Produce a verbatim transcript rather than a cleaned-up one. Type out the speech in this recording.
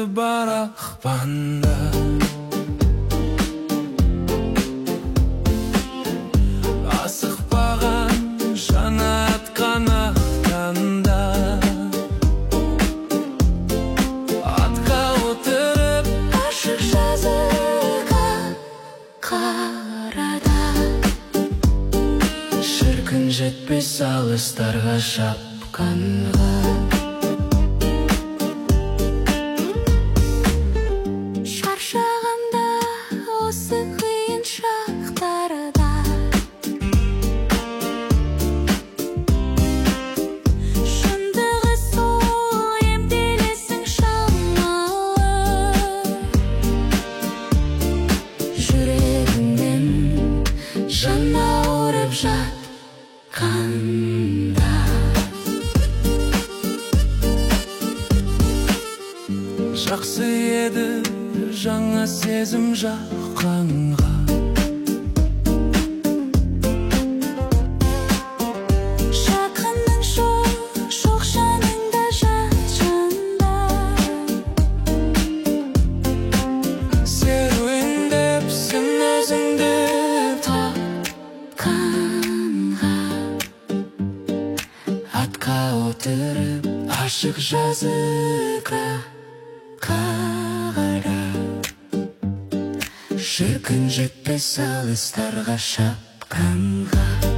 бар ақпанда. Асықпаған жаңа атқан ақтанда, атқа отырып ашық жазыққа қарада. Шіркін жетпес алыстарға шапқанға. Шаршағанда осы қиын шақтарда, шындығы сол емделесің шамалы. Жүрегіңнен жан ауырып жатқанда, Жақсы еді жаңа сезім жаққанға. жақының жоқ, жоқ жаныңда жат жанда. Серуендепсің өзіңді тапқанға. атқа отырып ашық жазыққа қара. Шіркін жетпес алыстарға шапқанға.